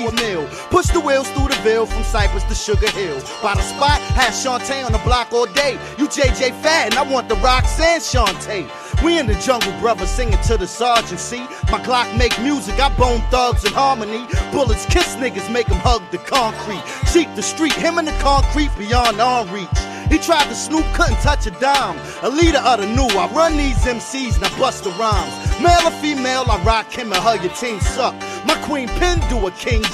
a meal. Push the wheels through the Ville from Cypress to Sugar Hill. By the spot, had Shantae on the block all day. You JJ Fad and I want the Roxanne Shantae. We in the jungle, brother, singing to the sergeant, see? My Glock make music, I bone thugs in harmony. Bullets kiss niggas, make them hug the concrete. Cheat the street, him in the concrete beyond arm reach. He tried to snoop, couldn't touch a dime. A leader of the new, I run these MCs and I bust the rhymes. Male or female, I rock him and hug your team suck. My queen pin do a King